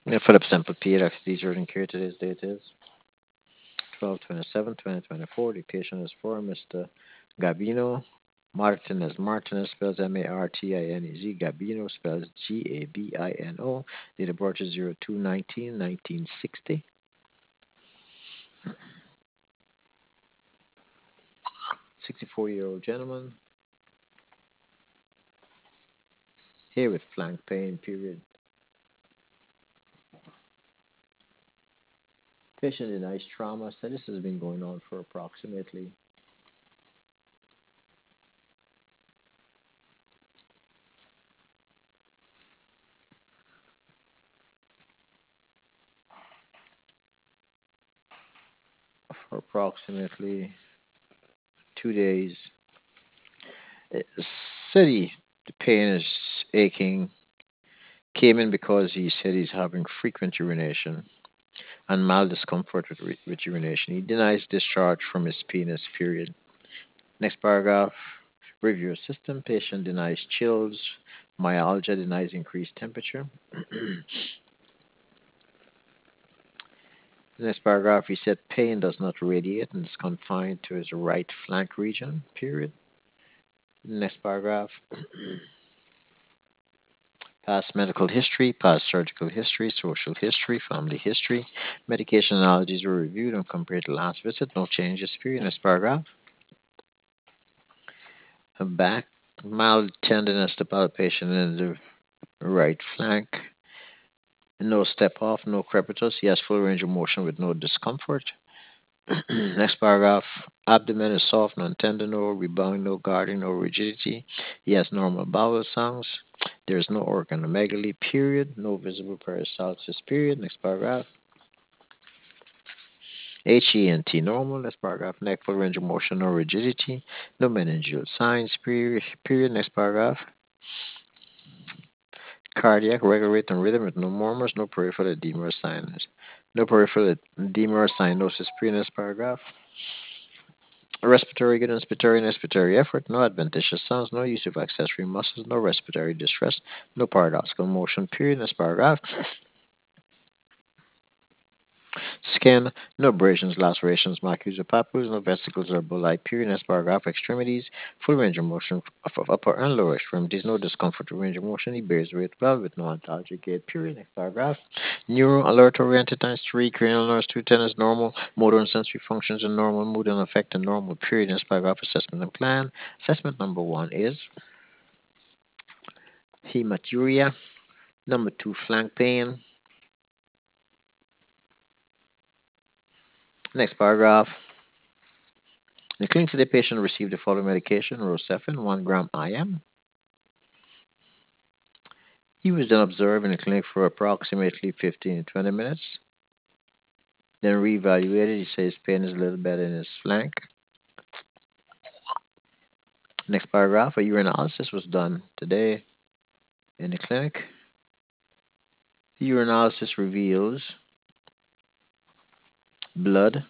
Yeah, for the sample period, these urgent care today's date is 12/27/2024. The patient is for Mr. Gabino. Martinez spells Martinez. Gabino spells Gabino. Date of birth is 02/19/1960. 64-year-old gentleman here with flank pain period. Patient denies trauma. So this has been going on for approximately 2 days. Said the pain is aching. Came in because he said he's having frequent urination and mild discomfort with urination. He denies discharge from his penis, period. Next paragraph. Review system. Patient denies chills. Myalgia denies increased temperature. Next paragraph. He said pain does not radiate and is confined to his right flank region, period. Next paragraph. Past medical history, past surgical history, social history, family history. Medication allergies were reviewed and compared to last visit. No changes, period. Next paragraph. Back, mild tenderness to palpation in the right flank. No step off, no crepitus. He has full range of motion with no discomfort. Next paragraph. Abdomen is soft, non tender, no rebound, no guarding, no rigidity. He has normal bowel sounds. There is no organomegaly, period. No visible peristalsis, period. Next paragraph. HENT normal. Next paragraph. Neck full range of motion, no rigidity. No meningeal signs, period. Next paragraph. Cardiac, regular rate and rhythm with no murmurs, no peripheral edema or sinus. No peripheral edema or cyanosis, period. Next paragraph. Respiratory good inspiratory and expiratory effort, no adventitious sounds, no use of accessory muscles, no respiratory distress, no paradoxical motion, period. Next paragraph. Skin, no abrasions, lacerations, macules, or papules, no vesicles or bulli, period. Next paragraph. Extremities, full range of motion of upper and lower extremities, no discomfort or range of motion. He bears weight well with no ontology gait, period. Next paragraph. Neuro alert oriented times 3, cranial nerves 2, tennis normal, motor and sensory functions are normal, mood and affect are normal, period. Next paragraph. Assessment and plan. Assessment number 1 is hematuria. Number 2, flank pain. Next paragraph. The clinic said the patient received the following medication: Rosefin, 1 gram IM. He was then observed in the clinic for approximately 15 to 20 minutes. Then reevaluated. He says pain is a little better in his flank. Next paragraph. A urinalysis was done today in the clinic. The urinalysis reveals blood.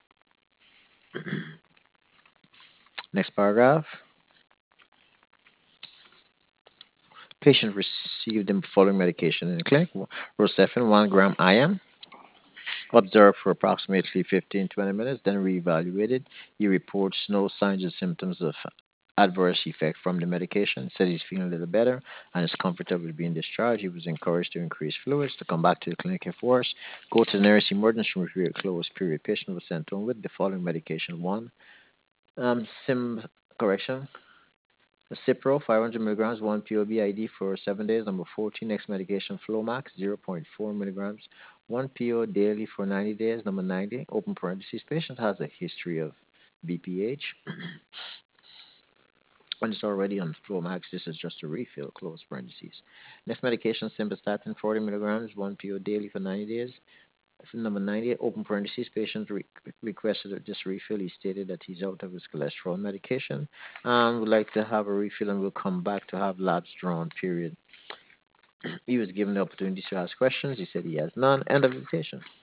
Next paragraph. Patient received the following medication in the clinic: Rosefin, 1 gram IM. Observed for approximately 15-20 minutes, then reevaluated. He reports no signs or symptoms of adverse effect from the medication. Said he's feeling a little better and is comfortable with being discharged. He was encouraged to increase fluids, to come back to the clinic if worse, go to the nearest emergency room if period closed. Period. Patient was sent home with the following medication: one, sim correction. Cipro, 500 milligrams, 1 POB ID for 7 days. Number 14, next medication, Flomax, 0.4 milligrams, 1 PO daily for 90 days. Number 90, open parentheses, patient has a history of BPH. When it's already on Flomax, this is just a refill, close parentheses. Next medication, Simvastatin, 40 milligrams, 1 PO daily for 90 days. Number 90, open parentheses, patient requested this refill. He stated that he's out of his cholesterol medication and would like to have a refill and will come back to have labs drawn, period. He was given the opportunity to ask questions. He said he has none. End of invitation.